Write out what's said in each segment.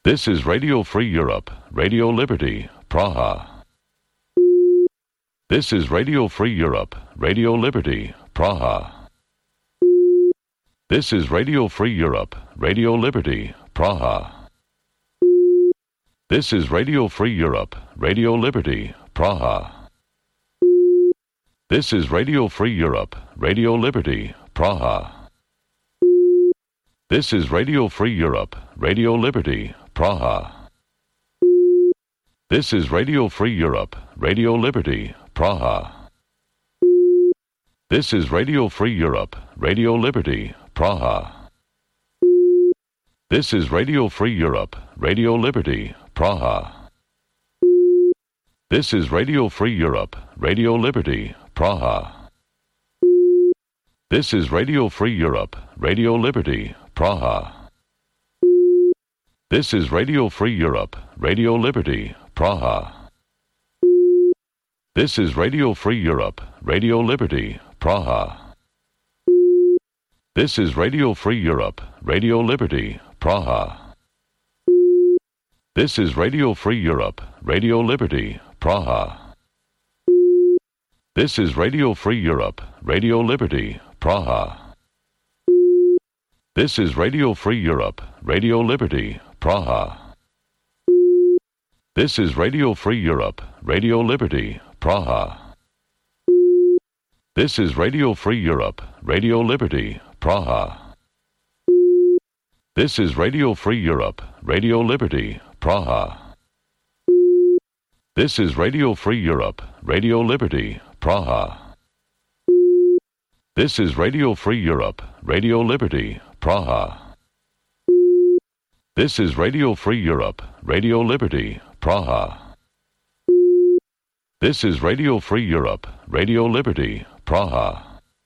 This is Radio Free Europe, Radio Liberty, Praha. This is Radio Free Europe, Radio Liberty, Praha. This is Radio Free Europe, Radio Liberty, Praha. This is Radio Free Europe, Radio Liberty, Praha. This is Radio Free Europe, Radio Liberty, Praha. This is Radio Free Europe, Radio Liberty, Praha. This is Radio Free Europe, Radio Liberty, Praha. This is Radio Free Europe, Radio Liberty, Praha. This is Radio Free Europe, Radio Liberty, Praha. This is Radio Free Europe, Radio Liberty, Praha. This is Radio Free Europe, Radio Liberty, Praha. This is Radio Free Europe, Radio Liberty, Praha. This is Radio Free Europe, Radio Liberty, Praha. This is Radio Free Europe, Radio Liberty, Praha. This is Radio Free Europe, Radio Liberty, Praha. This is Radio Free Europe, Radio Liberty, Praha. This is Radio Free Europe, Radio Liberty, Praha. This is Radio Free Europe, Radio Liberty, Praha. This is Radio Free Europe, Radio Liberty, Praha. This is Radio Free Europe, Radio Liberty, Praha. This is Radio Free Europe, Radio Liberty, Praha. This is Radio Free Europe, Radio Liberty, Praha. This is Radio Free Europe, Radio Liberty, Praha. This is Radio Free Europe, Radio Liberty, Praha.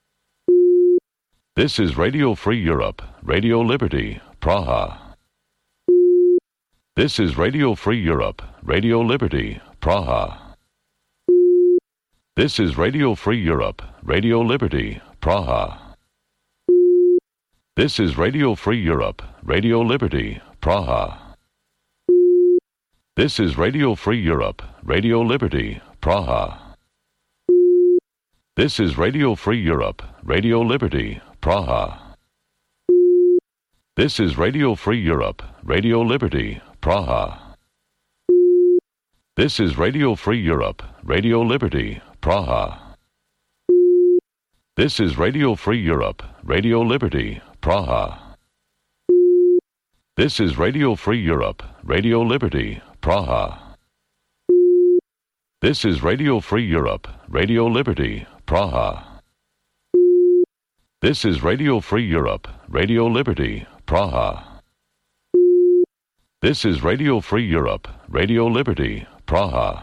This is Radio Free Europe, Radio Liberty, Praha. This is Radio Free Europe, Radio Liberty, Praha. This is Radio Free Europe, Radio Liberty, Praha. This is Radio Free Europe, Radio Liberty, Praha. This is Radio Free Europe, Radio Liberty, Praha. This is Radio Free Europe, Radio Liberty, Praha. This is Radio Free Europe, Radio Liberty, Praha. This is Radio Free Europe, Radio Liberty, Praha. This is Radio Free Europe, Radio Liberty, Praha. This is Radio Free Europe, Radio Liberty, Praha. This is Radio Free Europe, Radio Liberty, Praha. This is Radio Free Europe, Radio Liberty, Praha. This is Radio Free Europe, Radio Liberty, Praha.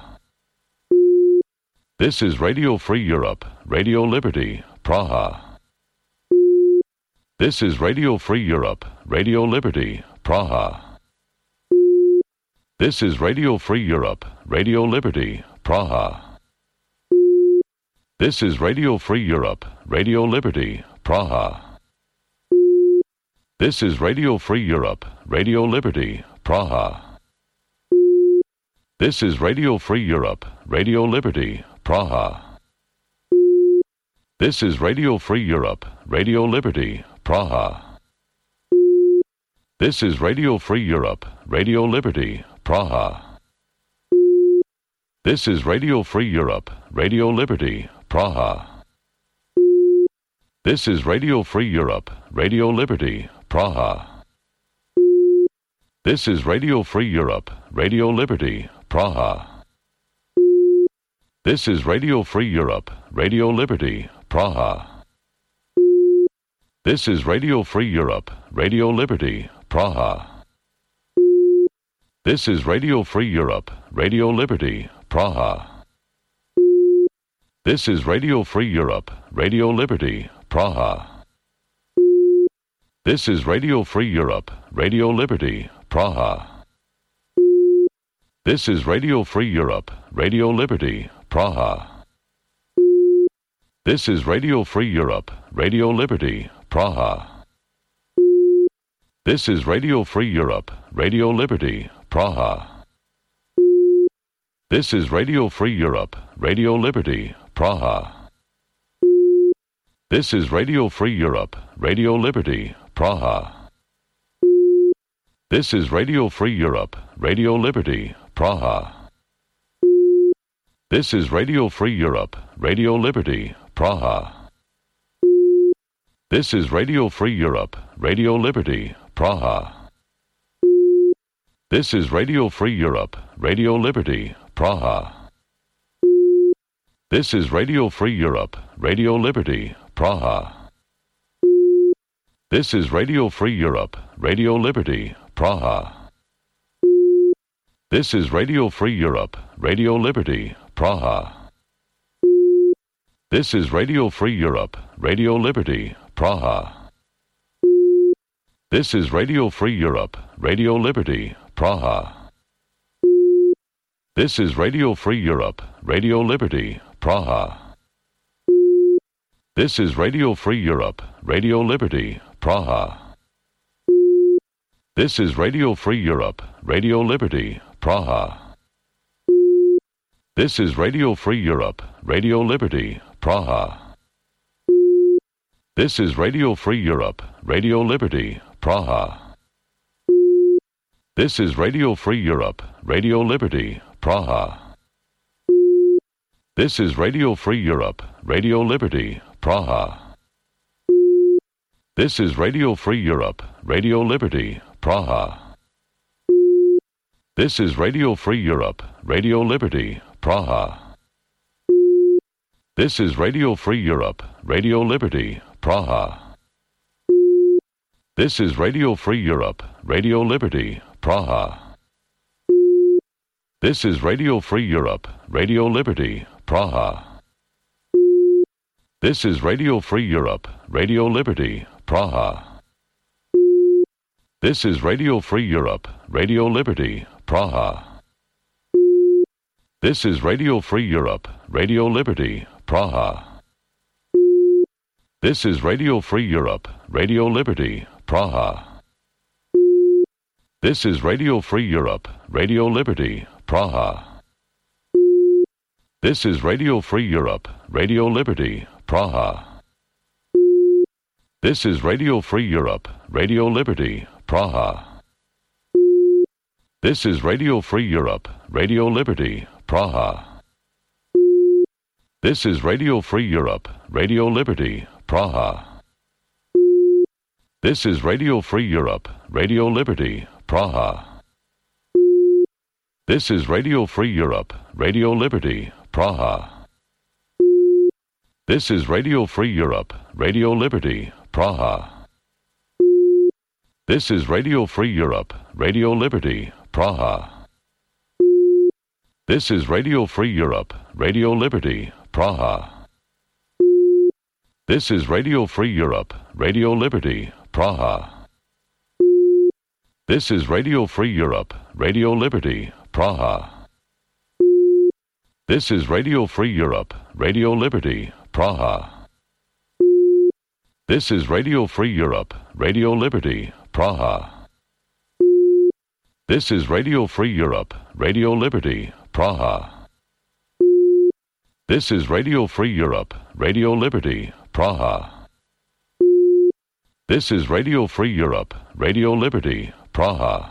This is Radio Free Europe, Radio Liberty, Praha. This is Radio Free Europe, Radio Liberty, Praha. This is Radio Free Europe, Radio Liberty, Praha. This is Radio Free Europe, Radio Liberty, Praha. This is Radio Free Europe, Radio Liberty, Praha. This is Radio Free Europe, Radio Liberty, Praha. This is Radio Free Europe, Radio Liberty, Praha. This is Radio Free Europe, Radio Liberty, Praha. This is Radio Free Europe, Radio Liberty, Praha. This is Radio Free Europe, Radio Liberty, Praha. This is Radio Free Europe, Radio Liberty, Praha. This is Radio Free Europe, Radio Liberty, Praha. This is Radio Free Europe, Radio Liberty, Praha. This is Radio Free Europe, Radio Liberty, Praha. This is Radio Free Europe, Radio Liberty, Praha. This is Radio Free Europe, Radio Liberty, Praha. This is Radio Free Europe, Radio Liberty, Praha. This is Radio Free Europe, Radio Liberty, Praha. This is Radio Free Europe, Radio Liberty, Praha. This is Radio Free Europe, Radio Liberty, Praha. This is Radio Free Europe, Radio Liberty, Praha. This is Radio Free Europe, Radio Liberty, Praha. This is Radio Free Europe, Radio Liberty, Praha. This is Radio Free Europe, Radio Liberty, Praha. This is Radio Free Europe, Radio Liberty, Praha. This is Radio Free Europe, Radio Liberty, Praha. This is Radio Free Europe, Radio Liberty, Praha. This is Radio Free Europe, Radio Liberty, Praha. This is Radio Free Europe, Radio Liberty, Praha. This is Radio Free Europe, Radio Liberty, Praha. This is Radio Free Europe, Radio Liberty, Praha. This is Radio Free Europe, Radio Liberty, Praha. This is Radio Free Europe, Radio Liberty, Praha. This is Radio Free Europe, Radio Liberty, Praha. This is Radio Free Europe, Radio Liberty, Praha. This is Radio Free Europe, Radio Liberty, Praha. This is Radio Free Europe, Radio Liberty, Praha. This is Radio Free Europe, Radio Liberty, Praha. This is Radio Free Europe, Radio Liberty, Praha. This is Radio Free Europe, Radio Liberty, Praha. This is Radio Free Europe, Radio Liberty, Praha. This is Radio Free Europe, Radio Liberty, Praha. This is Radio Free Europe, Radio Liberty, Praha. This is Radio Free Europe, Radio Liberty, Praha. This is Radio Free Europe, Radio Liberty, Praha. This is Radio Free Europe, Radio Liberty, Praha. This is Radio Free Europe, Radio Liberty, Praha. This is Radio Free Europe, Radio Liberty, Praha. This is Radio Free Europe, Radio Liberty, Praha. This is Radio Free Europe, Radio Liberty, Praha. This is Radio Free Europe, Radio Liberty, Praha. This is Radio Free Europe, Radio Liberty, Praha. This is Radio Free Europe, Radio Liberty, Praha. This is Radio Free Europe, Radio Liberty, Praha. This is Radio Free Europe, Radio Liberty, Praha. This is Radio Free Europe, Radio Liberty, Praha. This is Radio Free Europe, Radio Liberty, Praha. This is Radio Free Europe, Radio Liberty, Praha. This is Radio Free Europe, Radio Liberty, Praha. This is Radio Free Europe, Radio Liberty, Praha. This is Radio Free Europe, Radio Liberty, Praha. This is Radio Free Europe, Radio Liberty, Praha. This is Radio Free Europe, Radio Liberty, Praha.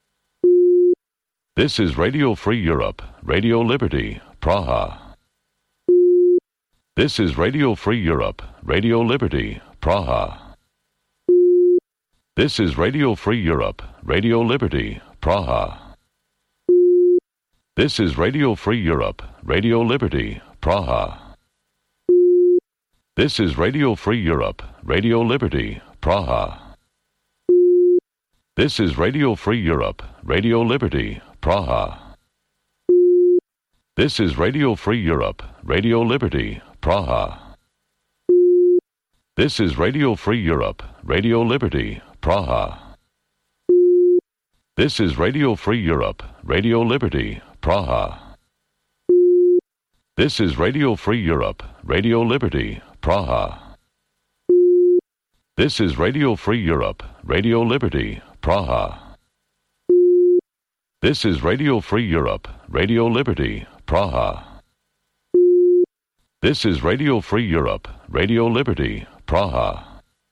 This is Radio Free Europe, Radio Liberty, Praha. This is Radio Free Europe, Radio Liberty, Praha. This is Radio Free Europe, Radio Liberty, Praha. This is Radio Free Europe, Radio Liberty, Praha. This is Radio Free Europe, Radio Liberty, Praha. This is Radio Free Europe, Radio Liberty, Praha. This is Radio Free Europe, Radio Liberty, Praha. This is Radio Free Europe, Radio Liberty, Praha. This is Radio Free Europe, Radio Liberty, Praha. This is Radio Free Europe, Radio Liberty, Praha. This is Radio Free Europe, Radio Liberty, Praha. This is Radio Free Europe, Radio Liberty, Praha. This is Radio Free Europe, Radio Liberty, Praha.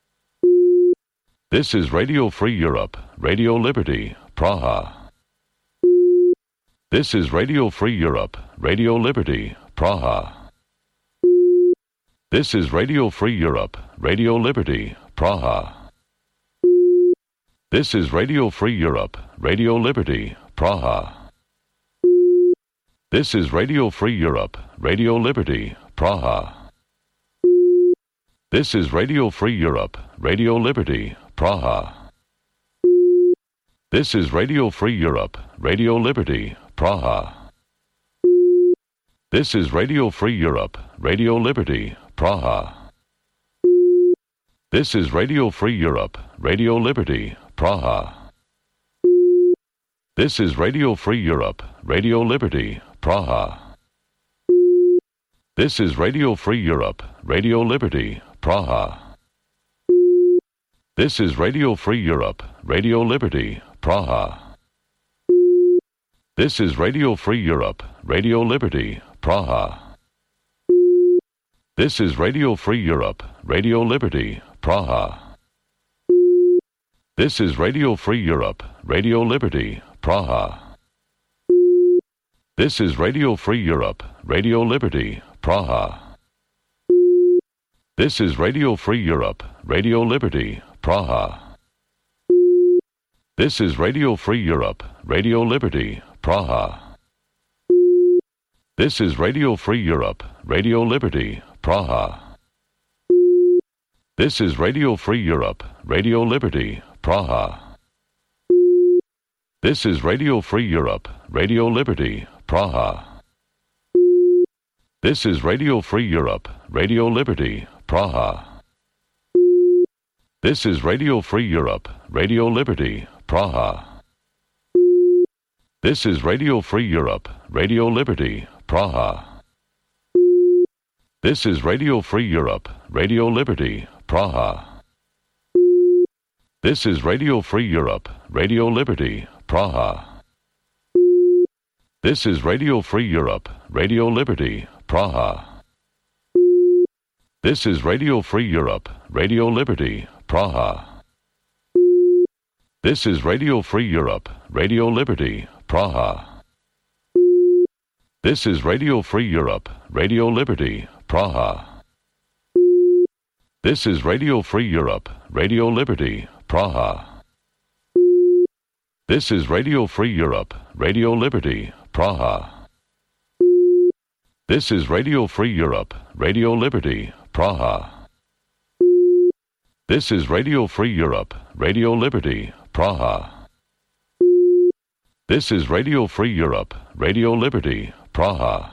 This is Radio Free Europe, Radio Liberty, Praha. This is Radio Free Europe, Radio Liberty, Praha. This is Radio Free Europe, Radio Liberty, Praha. This is Radio Free Europe, Radio Liberty, Praha. This is Radio Free Europe, Radio Liberty, Praha. This is Radio Free Europe, Radio Liberty, Praha. This is Radio Free Europe, Radio Liberty, Praha. This is Radio Free Europe, Radio Liberty, Praha. This is Radio Free Europe, Radio Liberty, Praha. This is Radio Free Europe, Radio Liberty, Praha. This is Radio Free Europe, Radio Liberty, Praha. This is Radio Free Europe, Radio Liberty, Praha. This is Radio Free Europe, Radio Liberty, Praha. This is Radio Free Europe, Radio Liberty, Praha. This is Radio Free Europe, Radio Liberty, Praha. This is Radio Free Europe, Radio Liberty, Praha. This is Radio Free Europe, Radio Liberty, Praha. This is Radio Free Europe, Radio Liberty, Praha. This is Radio Free Europe, Radio Liberty, Praha. This is Radio Free Europe, Radio Liberty, Praha. This is Radio Free Europe, Radio Liberty, Praha. This is Radio Free Europe, Radio Liberty, Praha. This is Radio Free Europe, Radio Liberty, Praha. This is Radio Free Europe, Radio Liberty, Praha. This is Radio Free Europe, Radio Liberty, Praha. This is Radio Free Europe, Radio Liberty, Praha. This is Radio Free Europe, Radio Liberty, Praha. This is Radio Free Europe, Radio Liberty, Praha. This is Radio Free Europe, Radio Liberty, Praha. This is Radio Free Europe, Radio Liberty, Praha. This is Radio Free Europe, Radio Liberty, Praha. This is Radio Free Europe, Radio Liberty, Praha. This is Radio Free Europe, Radio Liberty, Praha. This is Radio Free Europe, Radio Liberty, Praha. This is Radio Free Europe, Radio Liberty, Praha.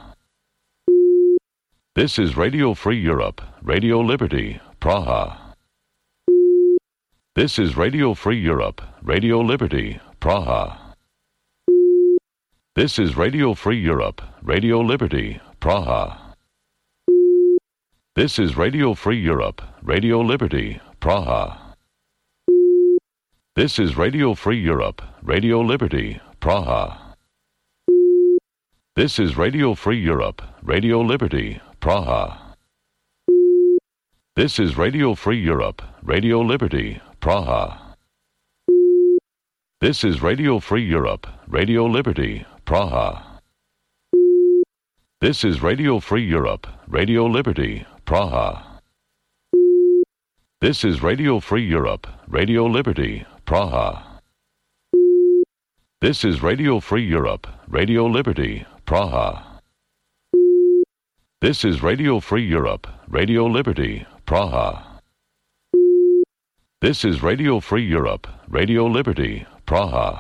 This is Radio Free Europe, Radio Liberty, Praha. This is Radio Free Europe, Radio Liberty, Praha. This is Radio Free Europe, Radio Liberty, Praha. This is Radio Free Europe, Radio Liberty, Praha. This is Radio Free Europe, Radio Liberty, Praha. This is Radio Free Europe, Radio Liberty, Praha. This is Radio Free Europe, Radio Liberty, Praha. This is Radio Free Europe, Radio Liberty, Praha. This is Radio Free Europe, Radio Liberty, Praha. This is Radio Free Europe, Radio Liberty, Praha. This is Radio Free Europe, Radio Liberty, Praha. This is Radio Free Europe, Radio Liberty, Praha. This is Radio Free Europe, Radio Liberty, Praha.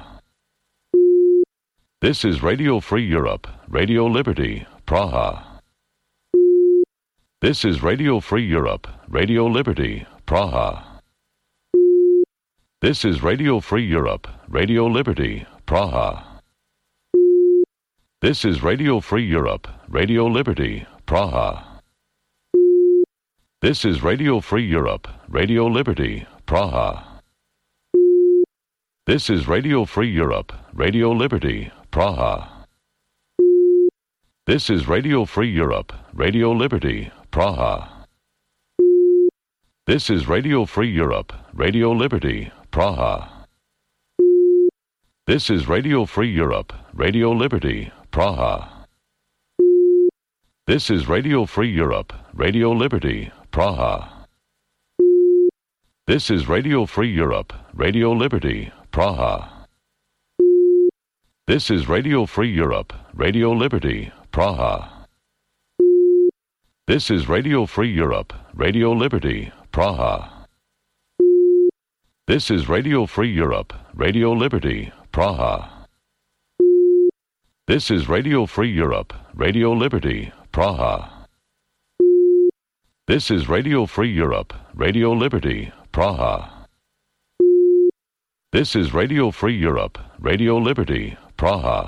This is Radio Free Europe, Radio Liberty, Praha. This is Radio Free Europe, Radio Liberty, Praha. This is Radio Free Europe, Radio Liberty, Praha. This is Radio Free Europe, Radio Liberty, Praha. This is Radio Free Europe, Radio Liberty, Praha. This is Radio Free Europe, Radio Liberty, Praha. This is Radio Free Europe, Radio Liberty, Praha. This is Radio Free Europe, Radio Liberty, Praha. This is Radio Free Europe, Radio Liberty, Praha. This is Radio Free Europe, Radio Liberty, Praha. This is Radio Free Europe, Radio Liberty, Praha. This is Radio Free Europe, Radio Liberty, Praha. This is Radio Free Europe, Radio Liberty, Praha. This is Radio Free Europe, Radio Liberty, Praha. This is Radio Free Europe, Radio Liberty, Praha. This is Radio Free Europe, Radio Liberty, Praha. This is Radio Free Europe, Radio Liberty, Praha.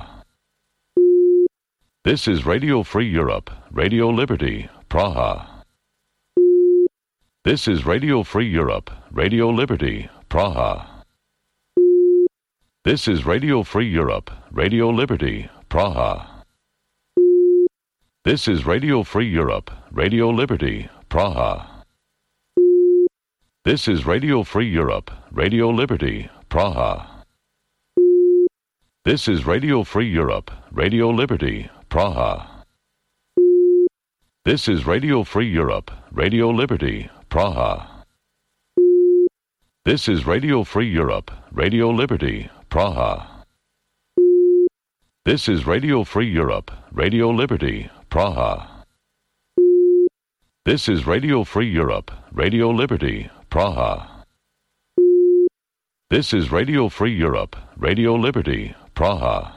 This is Radio Free Europe, Radio Liberty, Praha. This is Radio Free Europe, Radio Liberty, Praha. This is Radio Free Europe, Radio Liberty, Praha. This is Radio Free Europe, Radio Liberty, Praha. This is Radio Free Europe, Radio Liberty, Praha. This is Radio Free Europe, Radio Liberty, Praha. This is Radio Free Europe, Radio Liberty, Praha. This is Radio Free Europe, Radio Liberty, Praha. This is Radio Free Europe, Radio Liberty, Praha. This is Radio Free Europe, Radio Liberty, Praha. This is Radio Free Europe, Radio Liberty, Praha.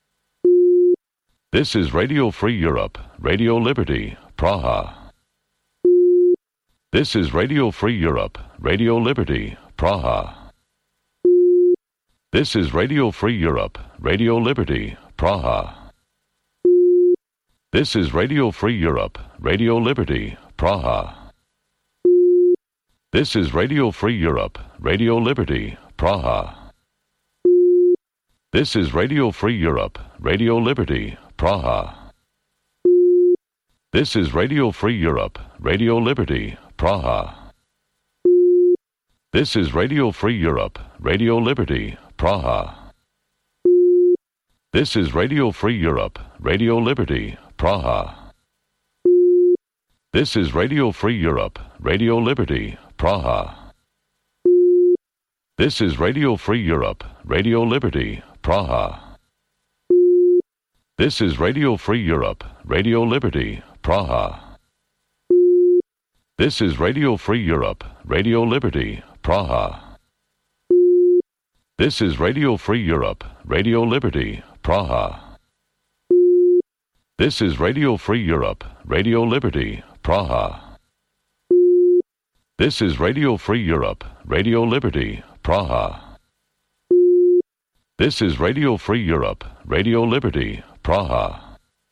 This is Radio Free Europe, Radio Liberty, Praha. This is Radio Free Europe, Radio Liberty, Praha. This is Radio Free Europe, Radio Liberty, Praha. This is Radio Free Europe, Radio Liberty, Praha. This is Radio Free Europe, Radio Liberty, Praha. This is Radio Free Europe, Radio Liberty, Praha. This is Radio Free Europe, Radio Liberty, Praha. This is Radio Free Europe, Radio Liberty, Praha. This is Radio Free Europe, Radio Liberty, Praha. This is Radio Free Europe, Radio Liberty, Praha. This is Radio Free Europe, Radio Liberty, Praha. This is Radio Free Europe, Radio Liberty, Praha. This is Radio Free Europe, Radio Liberty, Praha. This is Radio Free Europe, Radio Liberty, Praha. This is Radio Free Europe, Radio Liberty, Praha. This is Radio Free Europe, Radio Liberty, Praha. This is Radio Free Europe, Radio Liberty, Praha.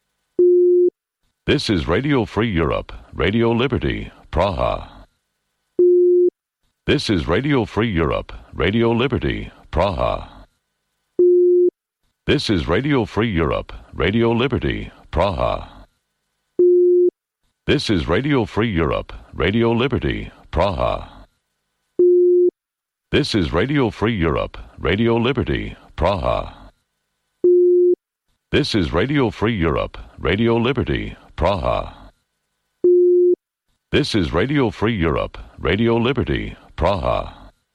This is Radio Free Europe, Radio Liberty, Praha. This is Radio Free Europe, Radio Liberty, Praha. This is Radio Free Europe, Radio Liberty, Praha. This is Radio Free Europe, Radio Liberty, Praha. This is Radio Free Europe, Radio Liberty, Praha. This is Radio Free Europe, Radio Liberty, Praha. This is Radio Free Europe, Radio Liberty, Praha.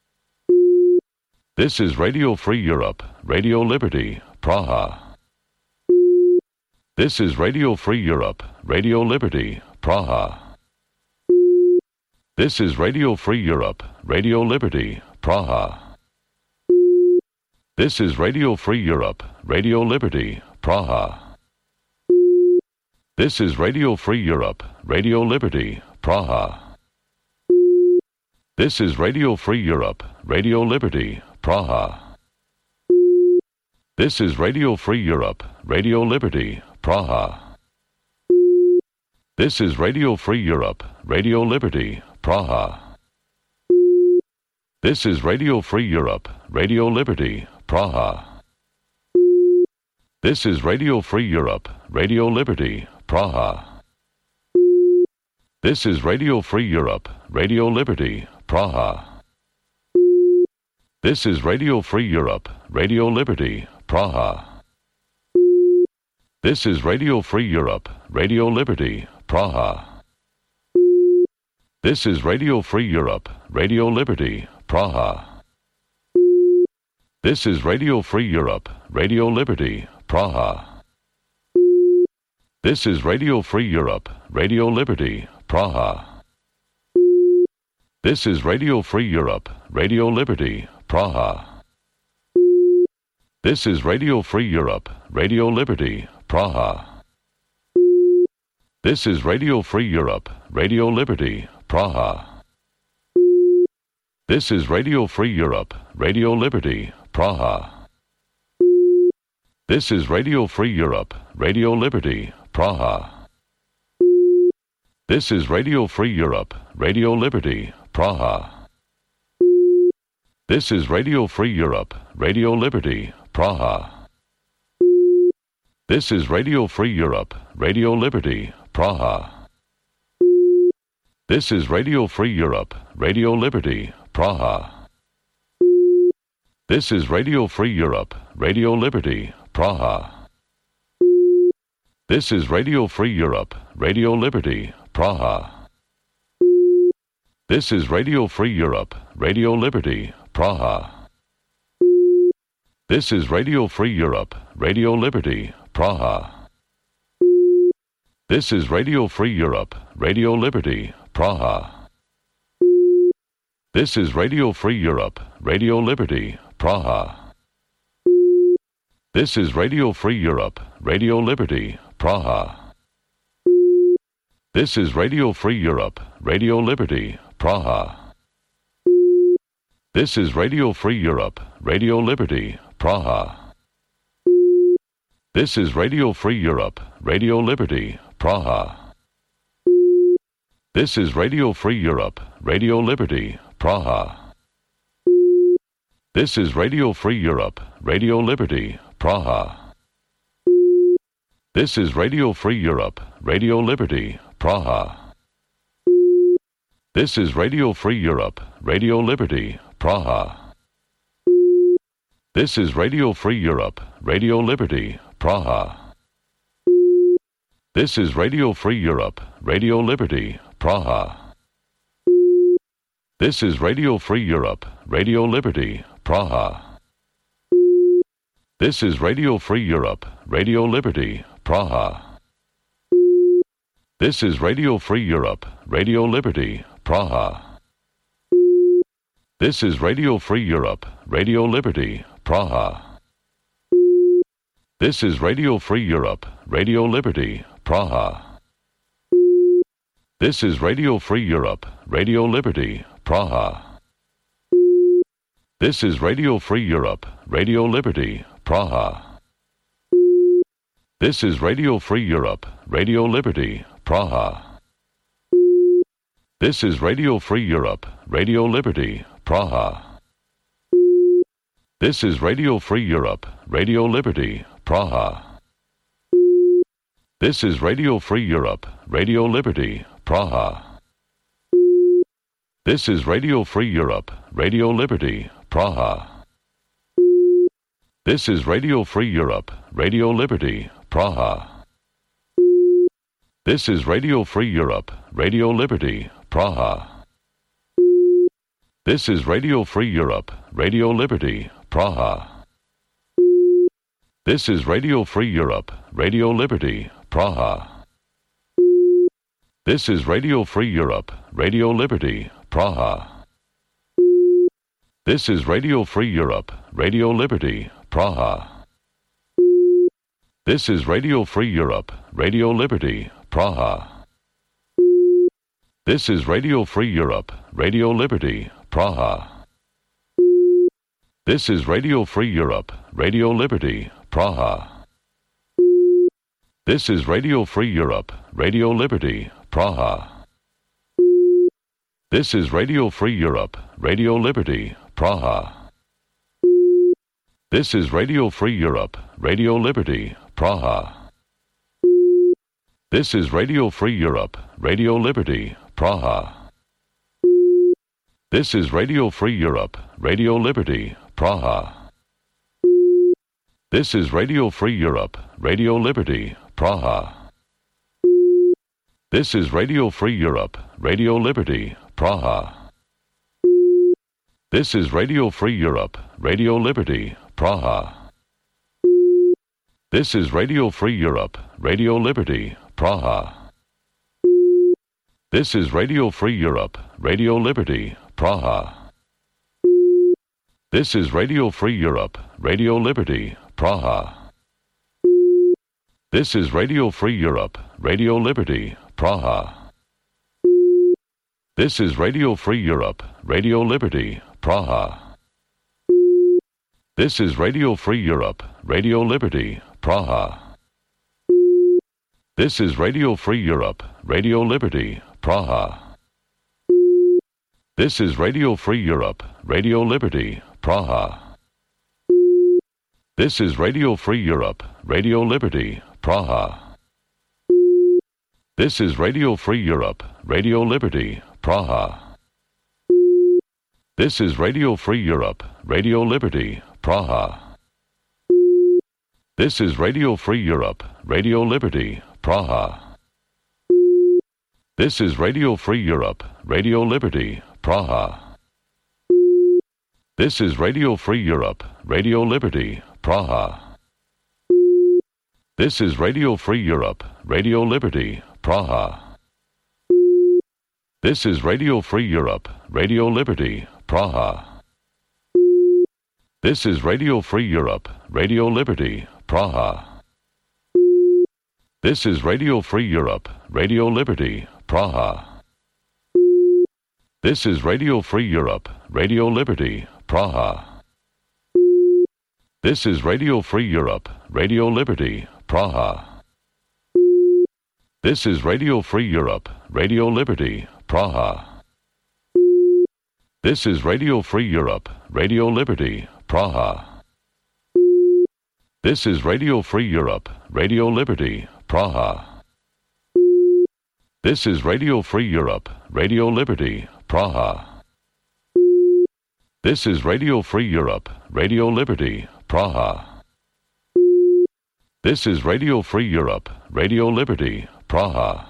This is Radio Free Europe, Radio Liberty, Praha. This is Radio Free Europe, Radio Liberty, Praha. This is Radio Free Europe, Radio Liberty, Praha. This is Radio Free Europe, Radio Liberty, Praha. This is Radio Free Europe, Radio Liberty, Praha. This is Radio Free Europe, Radio Liberty, Praha. This is Radio Free Europe, Radio Liberty, Praha. This is Radio Free Europe, Radio Liberty, Praha. This is Radio Free Europe, Radio Liberty, Praha. This is Radio Free Europe, Radio Liberty, Praha. This is Radio Free Europe, Radio Liberty, Praha. This is Radio Free Europe, Radio Liberty, Praha. This is Radio Free Europe, Radio Liberty, Praha. This is Radio Free Europe, Radio Liberty, Praha. This is Radio Free Europe, Radio Liberty, Praha. This is Radio Free Europe, Radio Liberty, Praha. This is Radio Free Europe, Radio Liberty, Praha. This is Radio Free Europe, Radio Liberty, Praha. This is Radio Free Europe, Radio Liberty, Praha. This is Radio Free Europe, Radio Liberty, Praha. This is Radio Free Europe, Radio Liberty, Praha. This is Radio Free Europe, Radio Liberty, Praha. This is Radio Free Europe, Radio Liberty, Praha. This is Radio Free Europe, Radio Liberty, Praha. This is Radio Free Europe, Radio Liberty, Praha. This is Radio Free Europe, Radio Liberty, Praha. This is Radio Free Europe, Radio Liberty, Praha. This is Radio Free Europe, Radio Liberty, Praha. This is Radio Free Europe, Radio Liberty, Praha. This is Radio Free Europe, Radio Liberty, Praha. This is Radio Free Europe, Radio Liberty, Praha. This is Radio Free Europe, Radio Liberty, Praha. This is Radio Free Europe, Radio Liberty, Praha. This is Radio Free Europe, Radio Liberty, Praha. This is Radio Free Europe, Radio Liberty, Praha. This is Radio Free Europe, Radio Liberty, Praha. This is Radio Free Europe, Radio Liberty, Praha. This is Radio Free Europe, Radio Liberty, Praha. This is Radio Free Europe, Radio Liberty, Praha. This is Radio Free Europe, Radio Liberty, Praha. This is Radio Free Europe, Radio Liberty, Praha. This is Radio Free Europe, Radio Liberty, Praha. This is Radio Free Europe, Radio Liberty, Praha. This is Radio Free Europe, Radio Liberty, Praha. This is Radio Free Europe, Radio Liberty, Praha. This is Radio Free Europe, Radio Liberty, Praha. This is Radio Free Europe, Radio Liberty, Praha. This is Radio Free Europe, Radio Liberty, Praha. This is Radio Free Europe, Radio Liberty, Praha. This is Radio Free Europe, Radio Liberty, Praha. This is Radio Free Europe, Radio Liberty, Praha. This is Radio Free Europe, Radio Liberty, Praha. This is Radio Free Europe, Radio Liberty, Praha. This is Radio Free Europe, Radio Liberty, Praha. This is Radio Free Europe, Radio Liberty, Praha. This is Radio Free Europe, Radio Liberty, Praha. This is Radio Free Europe, Radio Liberty, Praha. This is Radio Free Europe, Radio Liberty, Praha. This is Radio Free Europe, Radio Liberty, Praha. This is Radio Free Europe, Radio Liberty, Praha. This is Radio Free Europe, Radio Liberty, Praha. This is Radio Free Europe, Radio Liberty, Praha. This is Radio Free Europe, Radio Liberty, Praha. This is Radio Free Europe, Radio Liberty, Praha. This is Radio Free Europe, Radio Liberty, Praha. This is Radio Free Europe, Radio Liberty, Praha. This is Radio Free Europe, Radio Liberty, Praha. This is Radio Free Europe, Radio Liberty, Praha. This is Radio Free Europe, Radio Liberty, Praha. This is Radio Free Europe, Radio Liberty, Praha. This is Radio Free Europe, Radio Liberty, Praha. This is Radio Free Europe, Radio Liberty, Praha. This is Radio Free Europe, Radio Liberty, Praha. This is Radio Free Europe, Radio Liberty, Praha. This is Radio Free Europe, Radio Liberty, Praha. This is Radio Free Europe, Radio Liberty, Praha. This is Radio Free Europe, Radio Liberty, Praha. This is Radio Free Europe, Radio Liberty, Praha. This is Radio Free Europe, Radio Liberty, Praha. This is Radio Free Europe, Radio Liberty, Praha. This is Radio Free Europe, Radio Liberty, Praha. This is Radio Free Europe, Radio Liberty, Praha. This is Radio Free Europe, Radio Liberty, Praha. This is Radio Free Europe, Radio Liberty, Praha. This is Radio Free Europe, Radio Liberty, Praha. This is Radio Free Europe, Radio Liberty, Praha. This is Radio Free Europe, Radio Liberty, Praha. This is Radio Free Europe, Radio Liberty, Praha. This is Radio Free Europe, Radio Liberty, Praha. This is Radio Free Europe, Radio Liberty, Praha. This is Radio Free Europe, Radio Liberty, Praha. This is Radio Free Europe, Radio Liberty, Praha. This is Radio Free Europe, Radio Liberty, Praha. This is Radio Free Europe, Radio Liberty, Praha. This is Radio Free Europe, Radio Liberty, Praha. This is Radio Free Europe, Radio Liberty, Praha.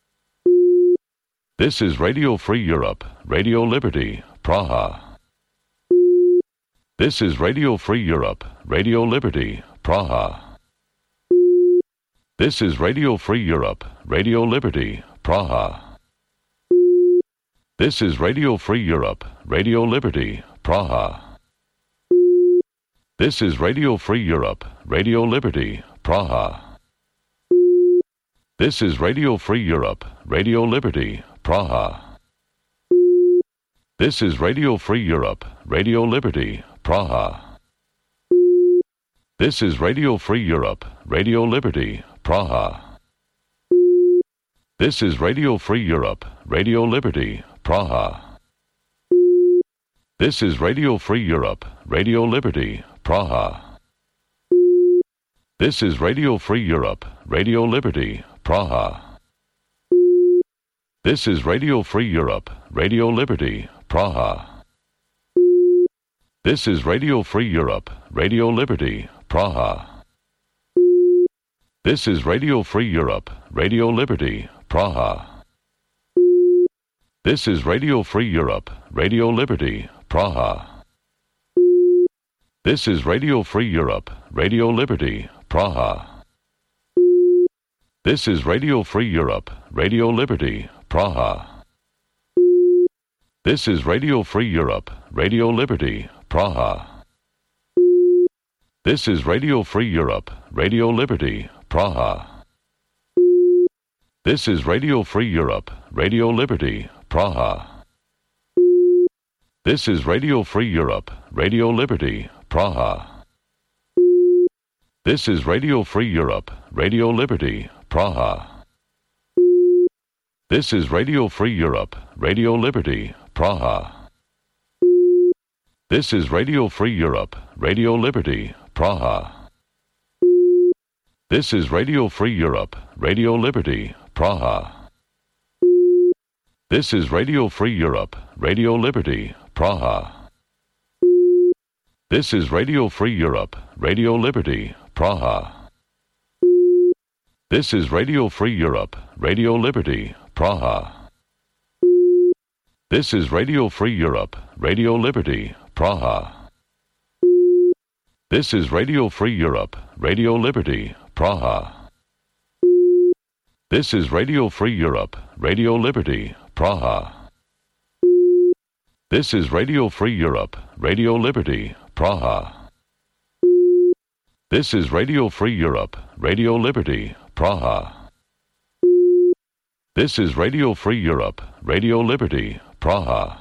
This is Radio Free Europe, Radio Liberty, Praha. This is Radio Free Europe, Radio Liberty, Praha. This is Radio Free Europe, Radio Liberty, Praha. This is Radio Free Europe, Radio Liberty, Praha. This is Radio Free Europe, Radio Liberty, Praha. This is Radio Free Europe, Radio Liberty, Praha. This is Radio Free Europe, Radio Liberty, Praha. This is Radio Free Europe, Radio Liberty, Praha. This is Radio Free Europe, Radio Liberty, Praha. This is Radio Free Europe, Radio Liberty, Praha. This is Radio Free Europe, Radio Liberty, Praha. This is Radio Free Europe, Radio Liberty, Praha. This is Radio Free Europe, Radio Liberty, Praha. This is Radio Free Europe, Radio Liberty, Praha. This is Radio Free Europe, Radio Liberty, Praha. This is Radio Free Europe, Radio Liberty, Praha. This is Radio Free Europe, Radio Liberty, Praha. This is Radio Free Europe, Radio Liberty, Praha. This is Radio Free Europe, Radio Liberty, Praha. This is Radio Free Europe, Radio Liberty, Praha. This is Radio Free Europe, Radio Liberty, Praha. This is Radio Free Europe, Radio Liberty, Praha. This is Radio Free Europe, Radio Liberty, Praha. This is Radio Free Europe, Radio Liberty, Praha. This is Radio Free Europe, Radio Liberty, Praha. This is Radio Free Europe, Radio Liberty, Praha. This is Radio Free Europe, Radio Liberty, Praha. This is Radio Free Europe, Radio Liberty, Praha. This is Radio Free Europe, Radio Liberty, Praha. This is Radio Free Europe, Radio Liberty, Praha. This is Radio Free Europe, Radio Liberty, Praha. This is Radio Free Europe, Radio Liberty, Praha. This is Radio Free Europe, Radio Liberty, Praha. This is Radio Free Europe, Radio Liberty, Praha.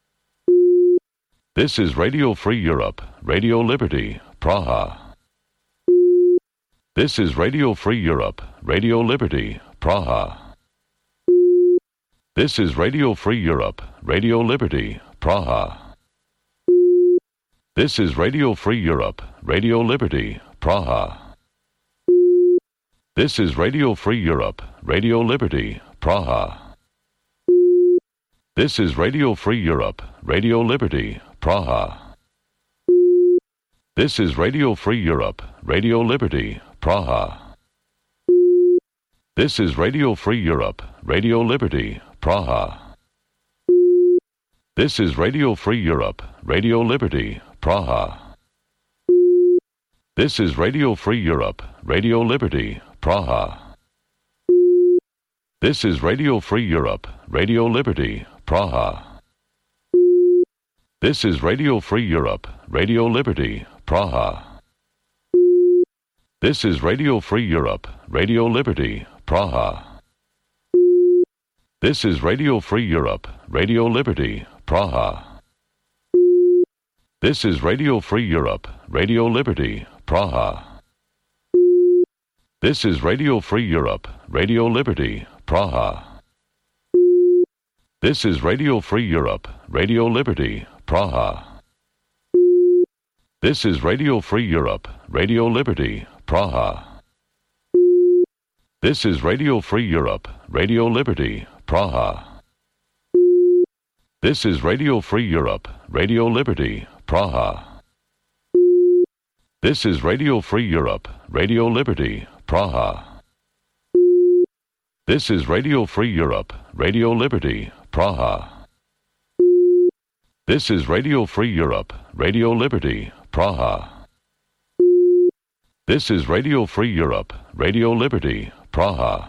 This is Radio Free Europe, Radio Liberty, Praha. This is Radio Free Europe, Radio Liberty, Praha. This is Radio Free Europe, Radio Liberty, Praha. This is Radio Free Europe, Radio Liberty, Praha. This is Radio Free Europe, Radio Liberty, Praha. This is Radio Free Europe, Radio Liberty, Praha. This is Radio Free Europe, Radio Liberty, Praha. This is Radio Free Europe, Radio Liberty, Praha. This is Radio Free Europe, Radio Liberty, Praha. This is Radio Free Europe, Radio Liberty, Praha. This is Radio Free Europe, Radio Liberty, Praha. This is Radio Free Europe, Radio Liberty, Praha. This is Radio Free Europe, Radio Liberty, Praha. This is Radio Free Europe, Radio Liberty, Praha. This is Radio Free Europe, Radio Liberty, Praha. This is Radio Free Europe, Radio Liberty, Praha. This is Radio Free Europe, Radio Liberty, Praha. This is Radio Free Europe, Radio Liberty, Praha. This is Radio Free Europe, Radio Liberty, Praha. This is Radio Free Europe, Radio Liberty, Praha. This is Radio Free Europe, Radio Liberty, Praha. This is Radio Free Europe, Radio Liberty, Praha. This is Radio Free Europe, Radio Liberty, Praha. This is Radio Free Europe, Radio Liberty, Praha.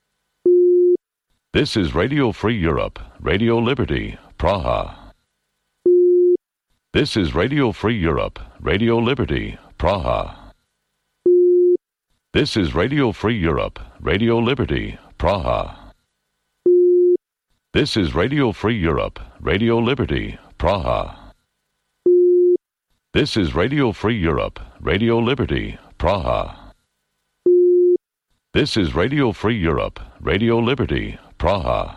This is Radio Free Europe, Radio Liberty, Praha. This is Radio Free Europe, Radio Liberty, Praha. This is Radio Free Europe, Radio Liberty, Praha. This is Radio Free Europe, Radio Liberty, Praha. This is Radio Free Europe, Radio Liberty, Praha. This is Radio Free Europe, Radio Liberty, Praha.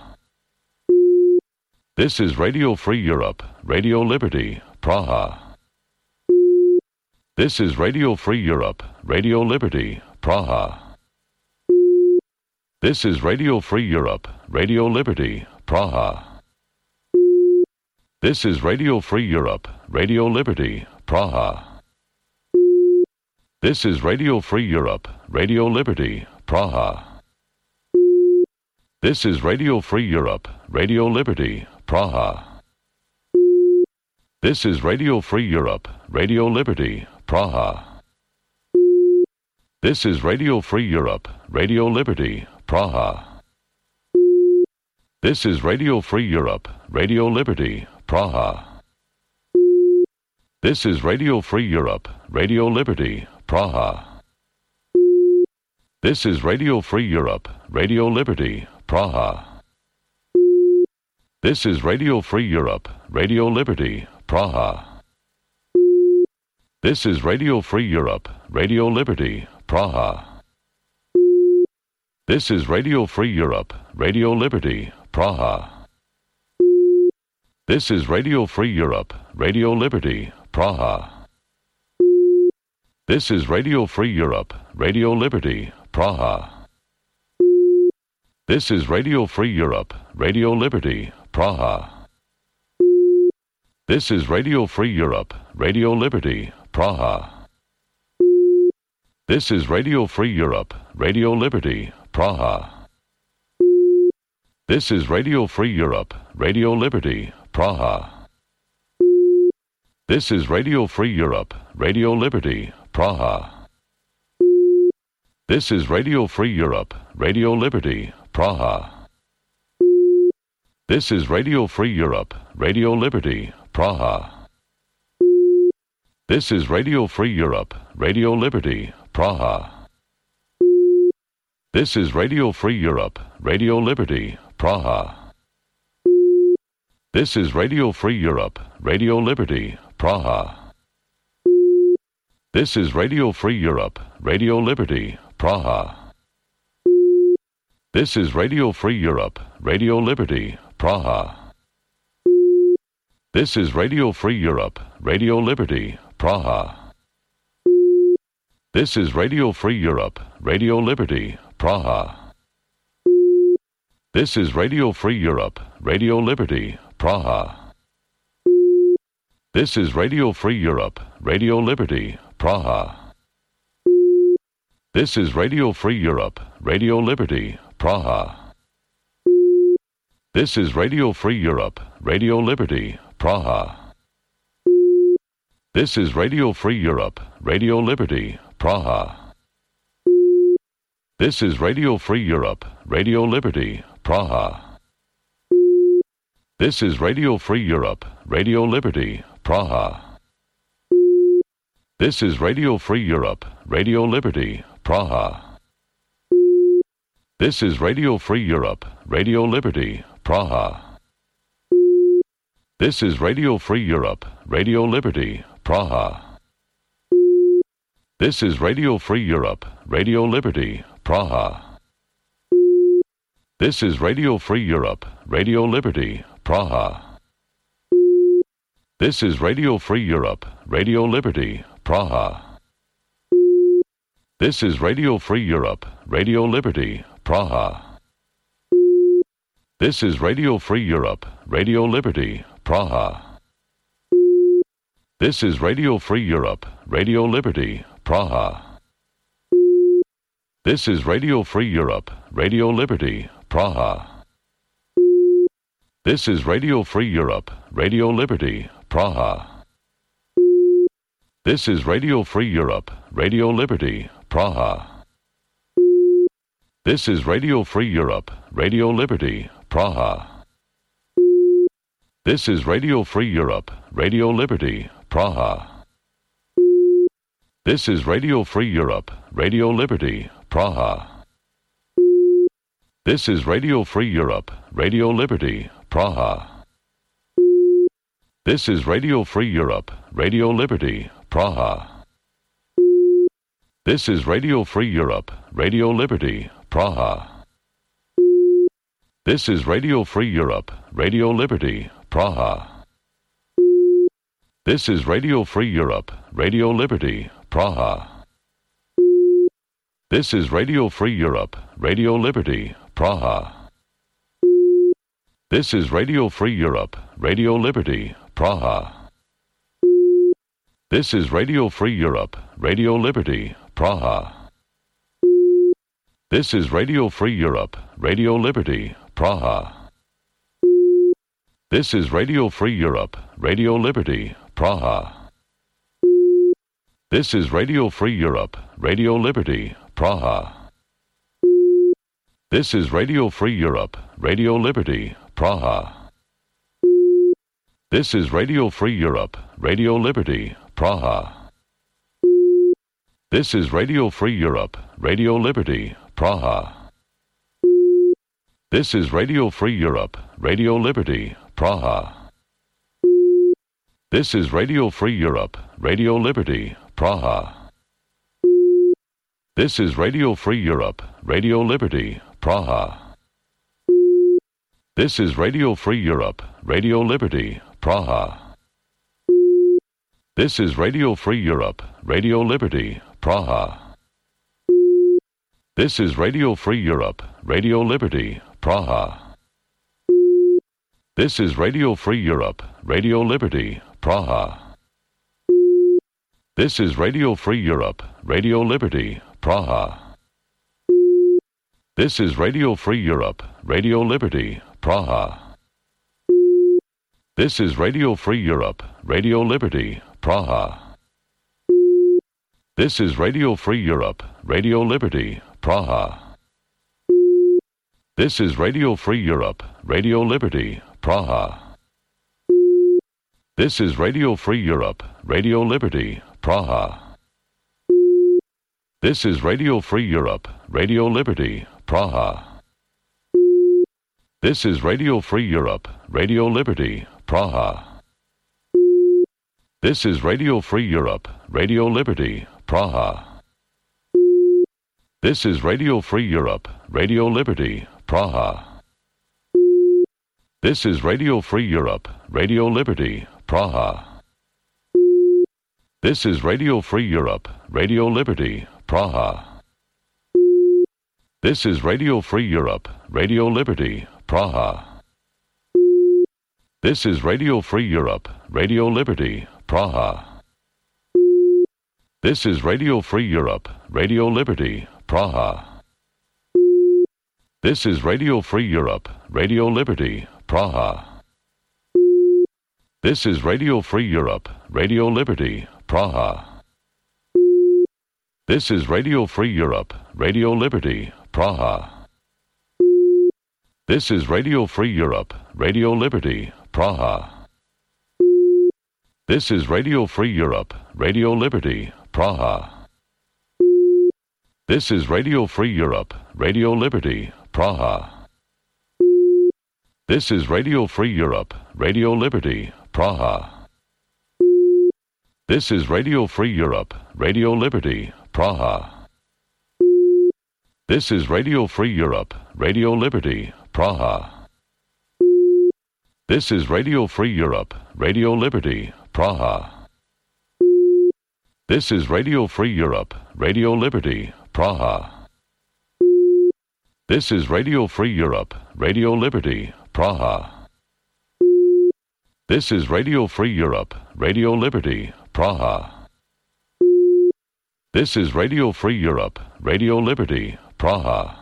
This is Radio Free Europe, Radio Liberty, Praha. This is Radio Free Europe, Radio Liberty, Praha. This is Radio Free Europe, Radio Liberty, Praha. This is Radio Free Europe, Radio Liberty, Praha. This is Radio Free Europe, Radio Liberty, Praha. This is Radio Free Europe, Radio Liberty, Praha. This is Radio Free Europe, Radio Liberty, Praha. This is Radio Free Europe, Radio Liberty, Praha. This is Radio Free Europe, Radio Liberty, Praha. This is Radio Free Europe, Radio Liberty, Praha. This is Radio Free Europe, Radio Liberty, Praha. This is Radio Free Europe, Radio Liberty, Praha. This is Radio Free Europe, Radio Liberty, Praha. This is Radio Free Europe, Radio Liberty, Praha. This is Radio Free Europe, Radio Liberty, Praha. This is Radio Free Europe, Radio Liberty, Praha. This is Radio Free Europe, Radio Liberty, Praha. This is Radio Free Europe, Radio Liberty, Praha. This is Radio Free Europe, Radio Liberty, Praha. This is Radio Free Europe, Radio Liberty, Praha. This is Radio Free Europe, Radio Liberty, Praha. This is Radio Free Europe, Radio Liberty, Praha. This is Radio Free Europe, Radio Liberty, Praha. This is Radio Free Europe, Radio Liberty, Praha. This is Radio Free Europe, Radio Liberty, Praha. This is Radio Free Europe, Radio Liberty, Praha. This is Radio Free Europe, Radio Liberty, Praha. This is Radio Free Europe, Radio Liberty, Praha. This is Radio Free Europe, Radio Liberty, Praha. This is Radio Free Europe, Radio Liberty, Praha. This is Radio Free Europe, Radio Liberty, Praha. This is Radio Free Europe, Radio Liberty, Praha. This is Radio Free Europe, Radio Liberty, Praha. This is Radio Free Europe, Radio Liberty, Praha. This is Radio Free Europe, Radio Liberty, Praha. This is Radio Free Europe, Radio Liberty, Praha. This is Radio Free Europe, Radio Liberty, Praha. This is Radio Free Europe, Radio Liberty, Praha. This is Radio Free Europe, Radio Liberty, Praha. This is Radio Free Europe, Radio Liberty, Praha. This is Radio Free Europe, Radio Liberty, Praha. This is Radio Free Europe, Radio Liberty, Praha. This is Radio Free Europe, Radio Liberty, Praha. This is Radio Free Europe, Radio Liberty, Praha. This is Radio Free Europe, Radio Liberty, Praha. This is Radio Free Europe, Radio Liberty, Praha. This is Radio Free Europe, Radio Liberty, Praha. This is Radio Free Europe, Radio Liberty, Praha. This is Radio Free Europe, Radio Liberty, Praha. This is Radio Free Europe, Radio Liberty, Praha. This is Radio Free Europe, Radio Liberty, Praha. This is Radio Free Europe, Radio Liberty, Praha. This is Radio Free Europe, Radio Liberty, Praha. This is Radio Free Europe, Radio Liberty, Praha. This is Radio Free Europe, Radio Liberty, Praha. This is Radio Free Europe, Radio Liberty, Praha. This is Radio Free Europe, Radio Liberty, Praha. This is Radio Free Europe, Radio Liberty, Praha. This is Radio Free Europe, Radio Liberty, Praha. This is Radio Free Europe, Radio Liberty, Praha. This is Radio Free Europe, Radio Liberty, Praha. This is Radio Free Europe, Radio Liberty, Praha. This is Radio Free Europe, Radio Liberty, Praha. This is Radio Free Europe, Radio Liberty, Praha. This is Radio Free Europe, Radio Liberty, Praha. This is Radio Free Europe, Radio Liberty, Praha. This is Radio Free Europe, Radio Liberty, Praha. This is Radio Free Europe, Radio Liberty, Praha. This is Radio Free Europe, Radio Liberty, Praha. This is Radio Free Europe, Radio Liberty, Praha. This is Radio Free Europe, Radio Liberty, Praha. This is Radio Free Europe, Radio Liberty, Praha. This is Radio Free Europe, Radio Liberty, Praha. This is Radio Free Europe, Radio Liberty, Praha. This is Radio Free Europe, Radio Liberty, Praha. This is Radio Free Europe, Radio Liberty, Praha. This is Radio Free Europe, Radio Liberty, Praha. This is Radio Free Europe, Radio Liberty, Praha. This is Radio Free Europe, Radio Liberty, Praha. This is Radio Free Europe, Radio Liberty, Praha. This is Radio Free Europe, Radio Liberty, Praha. This is Radio Free Europe, Radio Liberty, Praha. This is Radio Free Europe, Radio Liberty, Praha. This is Radio Free Europe, Radio Liberty, Praha. This is Radio Free Europe, Radio Liberty, Praha. This is Radio Free Europe, Radio Liberty, Praha. This is Radio Free Europe, Radio Liberty, Praha. This is Radio Free Europe, Radio Liberty, Praha. This is Radio Free Europe, Radio Liberty, Praha. This is Radio Free Europe, Radio Liberty, Praha. This is Radio Free Europe, Radio Liberty, Praha. This is Radio Free Europe, Radio Liberty, Praha. This is Radio Free Europe, Radio Liberty, Praha. This is Radio Free Europe, Radio Liberty, Praha. This is Radio Free Europe, Radio Liberty, Praha. This is Radio Free Europe, Radio Liberty, Praha. This is Radio Free Europe, Radio Liberty, Praha. This is Radio Free Europe, Radio Liberty, Praha. This is Radio Free Europe, Radio Liberty, Praha. This is Radio Free Europe, Radio Liberty, Praha. This is Radio Free Europe, Radio Liberty, Praha. This is Radio Free Europe, Radio Liberty, Praha.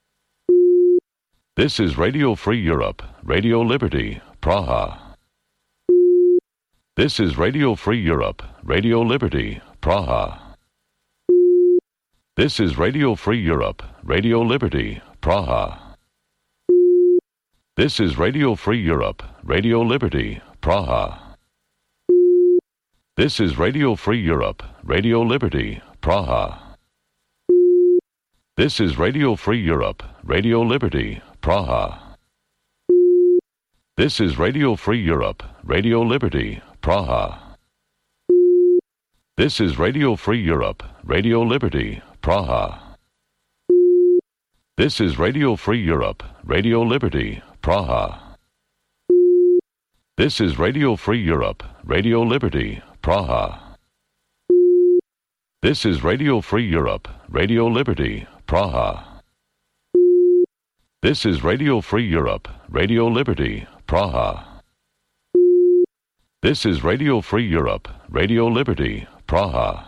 This is Radio Free Europe, Radio Liberty, Praha. This is Radio Free Europe, Radio Liberty, Praha. This is Radio Free Europe, Radio Liberty, Praha. This is Radio Free Europe, Radio Liberty, Praha. This is Radio Free Europe, Radio Liberty, Praha. This is Radio Free Europe, Radio Liberty, Praha. This is Radio Free Europe, Radio Liberty, Praha. This is Radio Free Europe, Radio Liberty, Praha. This is Radio Free Europe, Radio Liberty, Praha. This is Radio Free Europe, Radio Liberty, Praha. This is Radio Free Europe, Radio Liberty, Praha. This is Radio Free Europe, Radio Liberty, Praha. This is Radio Free Europe, Radio Liberty, Praha.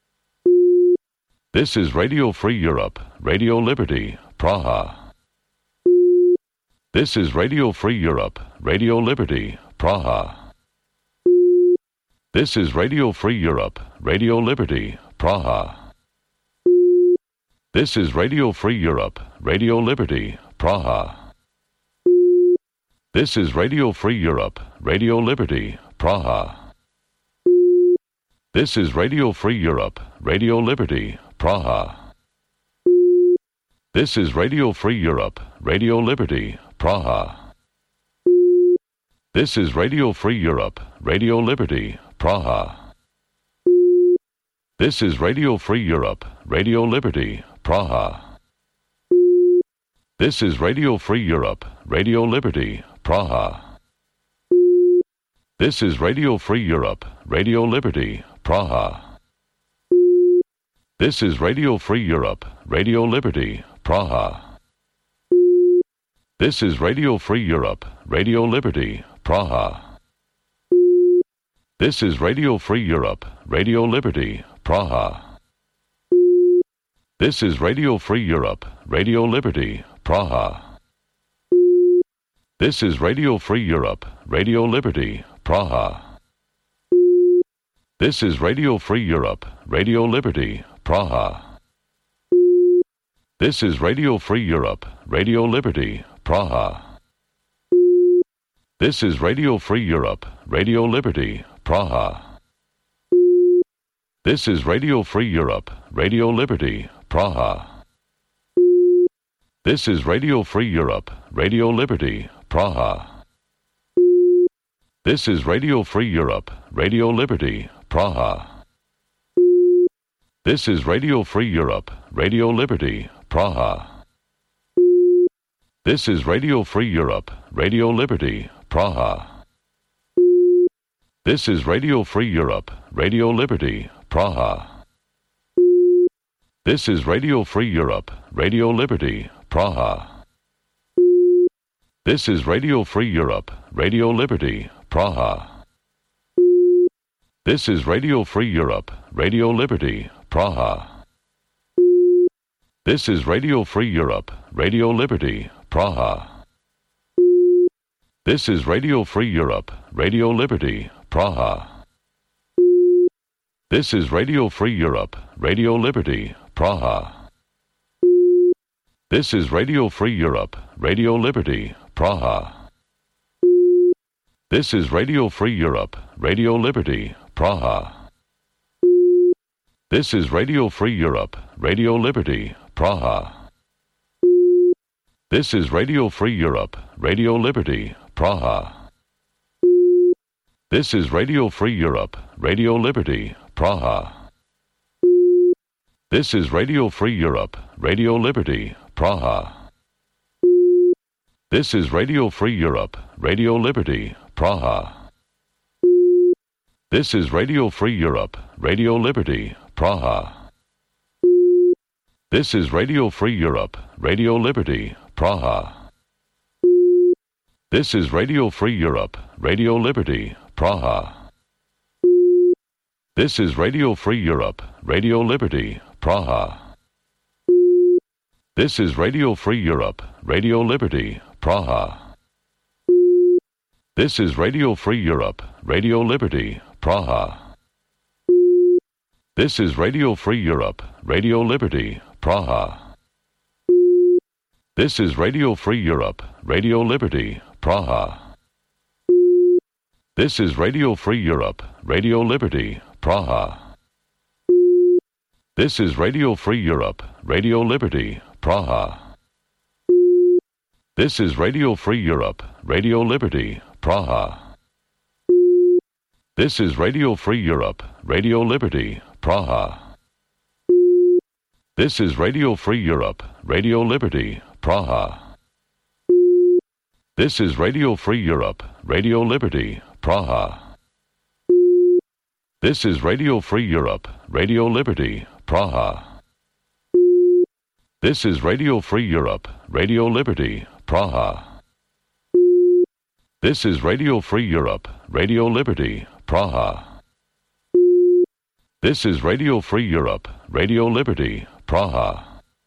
This is Radio Free Europe, Radio Liberty, Praha. This is Radio Free Europe, Radio Liberty, Praha. This is Radio Free Europe, Radio Liberty, Praha. This is Radio Free Europe, Radio Liberty, Praha. This is Radio Free Europe, Radio Liberty, Praha. This is Radio Free Europe, Radio Liberty, Praha. This is Radio Free Europe, Radio Liberty, Praha. This is Radio Free Europe, Radio Liberty, Praha. This is Radio Free Europe, Radio Liberty, Praha. This is Radio Free Europe, Radio Liberty, Praha. This is Radio Free Europe, Radio Liberty, Praha. This is Radio Free Europe, Radio Liberty, Praha. This is Radio Free Europe, Radio Liberty, Praha. This is Radio Free Europe, Radio Liberty, Praha. This is Radio Free Europe, Radio Liberty, Praha. This is Radio Free Europe, Radio Liberty, Praha. This is Radio Free Europe, Radio Liberty, Praha. This is Radio Free Europe, Radio Liberty, Praha. This is Radio Free Europe, Radio Liberty, Praha. This is Radio Free Europe, Radio Liberty, Praha. This is Radio Free Europe, Radio Liberty, Praha. This is Radio Free Europe, Radio Liberty, Praha. This is Radio Free Europe, Radio Liberty, Praha. This is Radio Free Europe, Radio Liberty, Praha. This is Radio Free Europe, Radio Liberty, Praha. This is Radio Free Europe, Radio Liberty, Praha. This is Radio Free Europe, Radio Liberty, Praha. This is Radio Free Europe, Radio Liberty, Praha. This is Radio Free Europe, Radio Liberty, Praha. This is Radio Free Europe, Radio Liberty, Praha. This is Radio Free Europe, Radio Liberty, Praha. This is Radio Free Europe, Radio Liberty, Praha. This is Radio Free Europe, Radio Liberty, Praha. This is Radio Free Europe, Radio Liberty, Praha. This is Radio Free Europe, Radio Liberty, Praha. This is Radio Free Europe, Radio Liberty, Praha. This is Radio Free Europe, Radio Liberty, Praha. This is Radio Free Europe, Radio Liberty, Praha. This is Radio Free Europe, Radio Liberty, Praha. This is Radio Free Europe, Radio Liberty, Praha. This is Radio Free Europe, Radio Liberty, Praha. This is Radio Free Europe, Radio Liberty, Praha. This is Radio Free Europe, Radio Liberty, Praha. This is Radio Free Europe, Radio Liberty, Praha. This is Radio Free Europe, Radio Liberty, Praha. This is Radio Free Europe, Radio Liberty, Praha. This is Radio Free Europe, Radio Liberty, Praha. This is Radio Free Europe, Radio Liberty, Praha. This is Radio Free Europe, Radio Liberty, Praha. This is Radio Free Europe, Radio Liberty, Praha. This is Radio Free Europe, Radio Liberty, Praha. This is Radio Free Europe, Radio Liberty, Praha. This is Radio Free Europe, Radio Liberty, Praha. This is Radio Free Europe, Radio Liberty, Praha. This is Radio Free Europe, Radio Liberty, Praha. This is Radio Free Europe, Radio Liberty, Praha.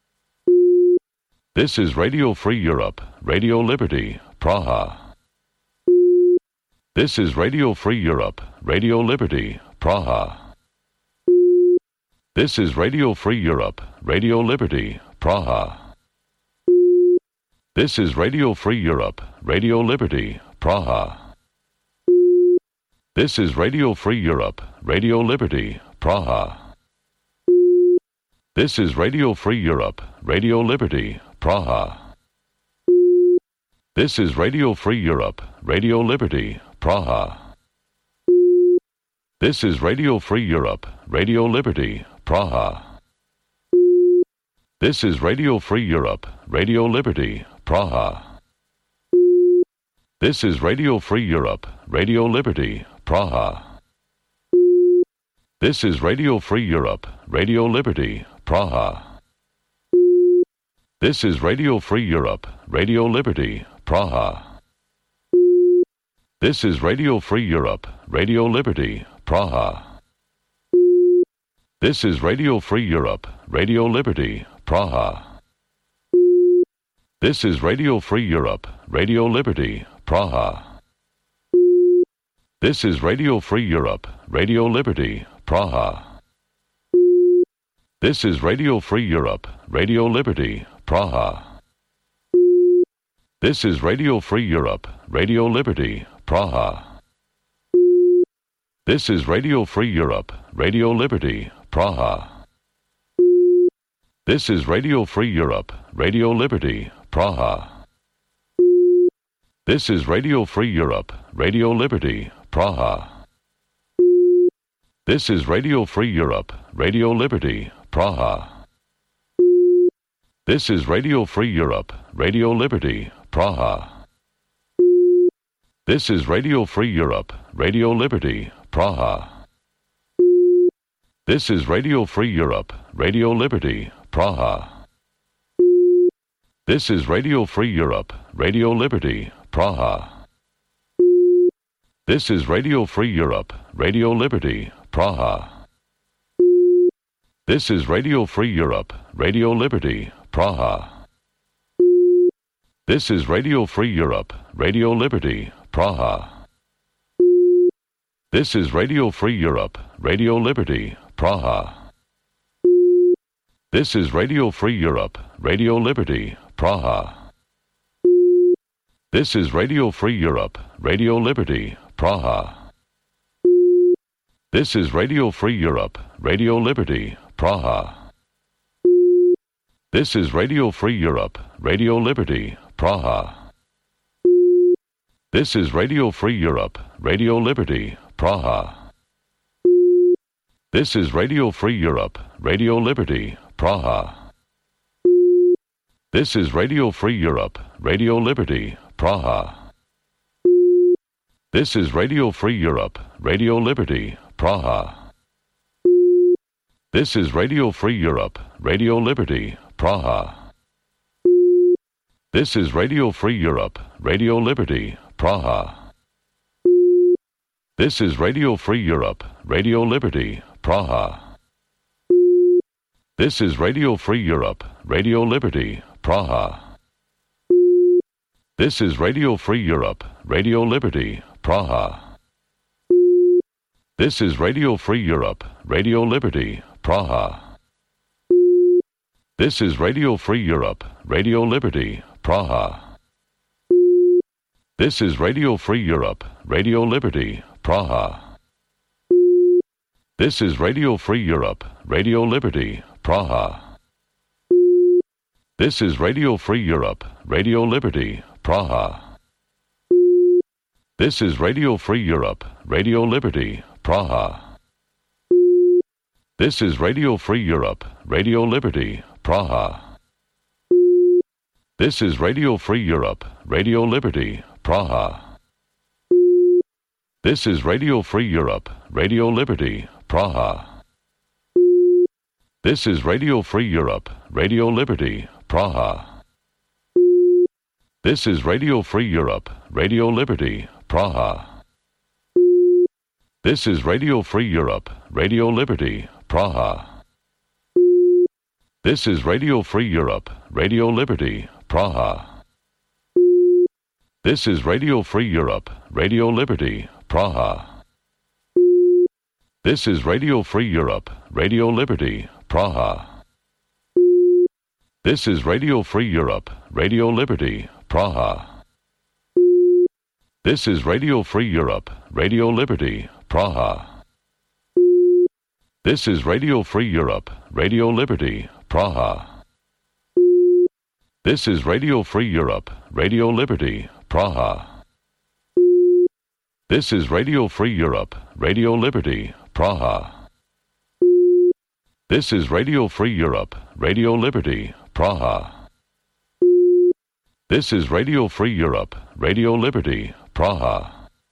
This is Radio Free Europe, Radio Liberty, Praha. This is Radio Free Europe, Radio Liberty, Praha. This is Radio Free Europe, Radio Liberty, Praha. This is Radio Free Europe, Radio Liberty, Praha. This is Radio Free Europe, Radio Liberty, Praha. This is Radio Free Europe, Radio Liberty, Praha. This is Radio Free Europe, Radio Liberty, Praha. This is Radio Free Europe, Radio Liberty, Praha. This is Radio Free Europe, Radio Liberty, Praha. This is Radio Free Europe, Radio Liberty, Praha. This is Radio Free Europe, Radio Liberty, Praha. This is Radio Free Europe, Radio Liberty, Praha. This is Radio Free Europe, Radio Liberty, Praha. This is Radio Free Europe, Radio Liberty, Praha. This is Radio Free Europe, Radio Liberty, Praha. This is Radio Free Europe, Radio Liberty, Praha. This is Radio Free Europe, Radio Liberty, Praha. This is Radio Free Europe, Radio Liberty, Praha. This is Radio Free Europe, Radio Liberty, Praha. This is Radio Free Europe, Radio Liberty, Praha. This is Radio Free Europe, Radio Liberty, Praha. This is Radio Free Europe, Radio Liberty, Praha. This is Radio Free Europe, Radio Liberty, Praha. This is Radio Free Europe, Radio Liberty, Praha. This is Radio Free Europe, Radio Liberty, Praha. This is Radio Free Europe, Radio Liberty, Praha. This is Radio Free Europe, Radio Liberty, Praha. This is Radio Free Europe, Radio Liberty, Praha. This is Radio Free Europe, Radio Liberty, Praha. This is Radio Free Europe, Radio Liberty, Praha. This is Radio Free Europe, Radio Liberty, Praha. This is Radio Free Europe, Radio Liberty, Praha. This is Radio Free Europe, Radio Liberty, Praha. This is Radio Free Europe, Radio Liberty, Praha. This is Radio Free Europe, Radio Liberty, Praha. This is Radio Free Europe, Radio Liberty, Praha. This is Radio Free Europe, Radio Liberty, Praha. This is Radio Free Europe, Radio Liberty, Praha. This is Radio Free Europe, Radio Liberty, Praha. This is Radio Free Europe, Radio Liberty, Praha. This is Radio Free Europe, Radio Liberty, Praha. This is Radio Free Europe, Radio Liberty, Praha. This is Radio Free Europe, Radio Liberty, Praha. This is Radio Free Europe, Radio Liberty, Praha. This is Radio Free Europe, Radio Liberty, Praha. This is Radio Free Europe, Radio Liberty, Praha. This is Radio Free Europe, Radio Liberty, Praha. This is Radio Free Europe, Radio Liberty, Praha. This is Radio Free Europe, Radio Liberty, Praha. This is Radio Free Europe, Radio Liberty, Praha. This is Radio Free Europe, Radio Liberty, Praha. This is Radio Free Europe, Radio Liberty, Praha. This is Radio Free Europe, Radio Liberty, Praha. This is Radio Free Europe, Radio Liberty, Praha. This is Radio Free Europe, Radio Liberty, Praha. This is Radio Free Europe, Radio Liberty, Praha. This is Radio Free Europe, Radio Liberty, Praha. This is Radio Free Europe, Radio Liberty, Praha. This is Radio Free Europe, Radio Liberty, Praha. This is Radio Free Europe, Radio Liberty, Praha. This is Radio Free Europe, Radio Liberty, Praha. This is Radio Free Europe, Radio Liberty, Praha. This is Radio Free Europe, Radio Liberty, Praha. This is Radio Free Europe, Radio Liberty, Praha. This is Radio Free Europe, Radio Liberty, Praha.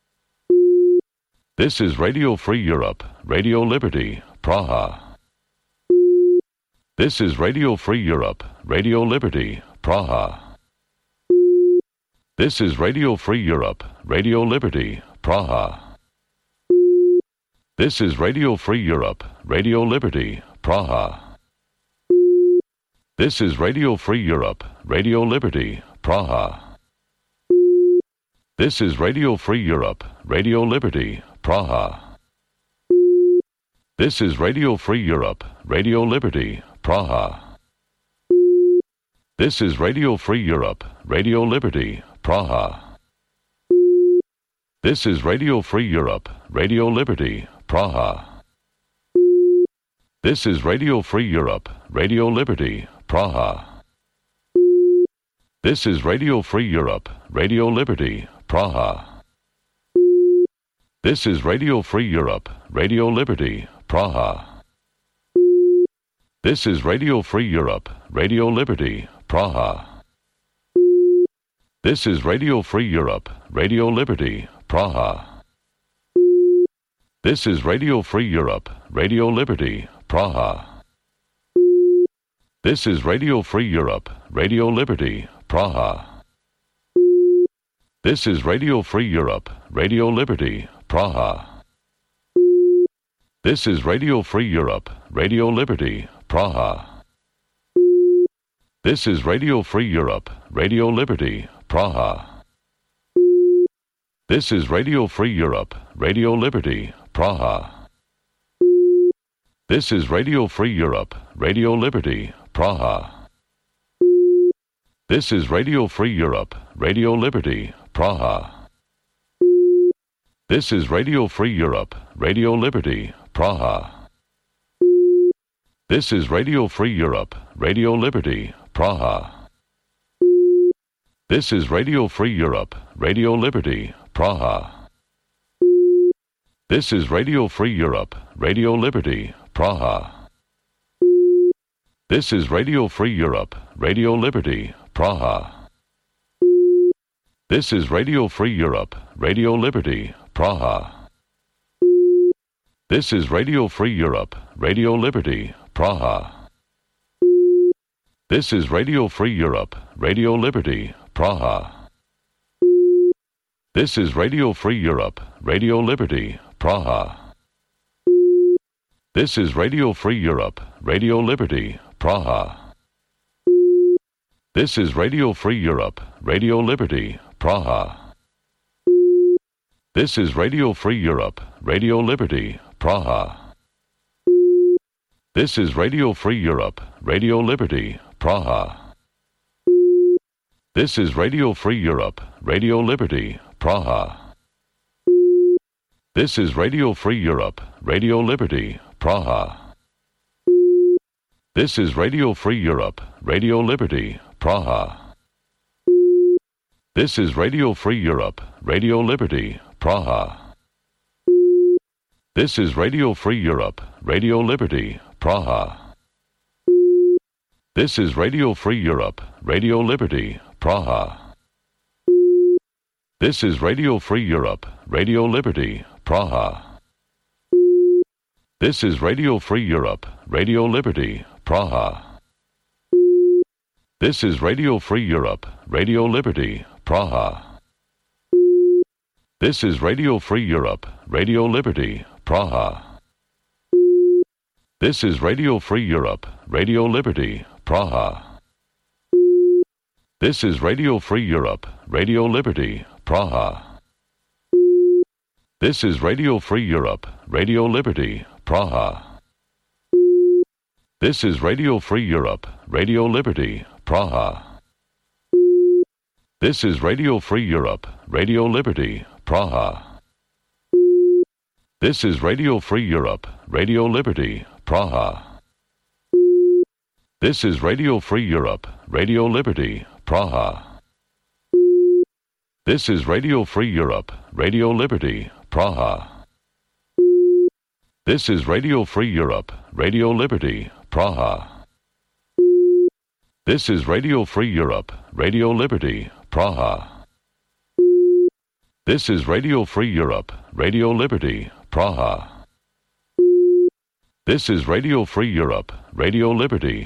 This is Radio Free Europe, Radio Liberty, Praha. This is Radio Free Europe, Radio Liberty, Praha. This is Radio Free Europe, Radio Liberty, Praha. This is Radio Free Europe, Radio Liberty, Praha. This is Radio Free Europe, Radio Liberty, Praha. This is Radio Free Europe, Radio Liberty, Praha. This is Radio Free Europe, Radio Liberty, Praha. This is Radio Free Europe, Radio Liberty, Praha. This is Radio Free Europe, Radio Liberty, Praha. This is Radio Free Europe, Radio Liberty, Praha. This is Radio Free Europe, Radio Liberty, Praha. This is Radio Free Europe, Radio Liberty, Praha. This is Radio Free Europe, Radio Liberty, Praha. This is Radio Free Europe, Radio Liberty, Praha. This is Radio Free Europe, Radio Liberty, Praha. This is Radio Free Europe, Radio Liberty, Praha. This is Radio Free Europe, Radio Liberty, Praha. This is Radio Free Europe, Radio Liberty, Praha. This is Radio Free Europe, Radio Liberty, Praha. This is Radio Free Europe, Radio Liberty, Praha. This is Radio Free Europe, Radio Liberty, Praha. This is Radio Free Europe, Radio Liberty, Praha. This is Radio Free Europe, Radio Liberty, Praha. This is Radio Free Europe, Radio Liberty, Praha. This is Radio Free Europe, Radio Liberty, Praha. This is Radio Free Europe, Radio Liberty, Praha. This is Radio Free Europe, Radio Liberty, Praha. This is Radio Free Europe, Radio Liberty, Praha. This is Radio Free Europe, Radio Liberty, Praha. This is Radio Free Europe, Radio Liberty, Praha. This is Radio Free Europe, Radio Liberty, Praha. This is Radio Free Europe, Radio Liberty, Praha. This is Radio Free Europe, Radio Liberty, Praha. This is Radio Free Europe, Radio Liberty, Praha. This is Radio Free Europe, Radio Liberty, Praha. This is Radio Free Europe, Radio Liberty, Praha. This is Radio Free Europe, Radio Liberty, Praha. This is Radio Free Europe, Radio Liberty, Praha. This is Radio Free Europe, Radio Liberty, Praha. This is Radio Free Europe, Radio Liberty, Praha. This is Radio Free Europe, Radio Liberty, Praha. This is Radio Free Europe, Radio Liberty, Praha. This is Radio Free Europe, Radio Liberty, Praha. This is Radio Free Europe, Radio Liberty, Praha. This is Radio Free Europe, Radio Liberty, Praha. This is Radio Free Europe, Radio Liberty, Praha. This is Radio Free Europe, Radio Liberty, Praha. This is Radio Free Europe, Radio Liberty, Praha. This is Radio Free Europe, Radio Liberty, Praha. This is Radio Free Europe, Radio Liberty, Praha. This is Radio Free Europe, Radio Liberty, Praha. This is Radio Free Europe, Radio Liberty, Praha. This is Radio Free Europe, Radio Liberty, Praha. This is Radio Free Europe, Radio Liberty, Praha. This is Radio Free Europe, Radio Liberty, Praha. This is Radio Free Europe, Radio Liberty, Praha. This is Radio Free Europe, Radio Liberty,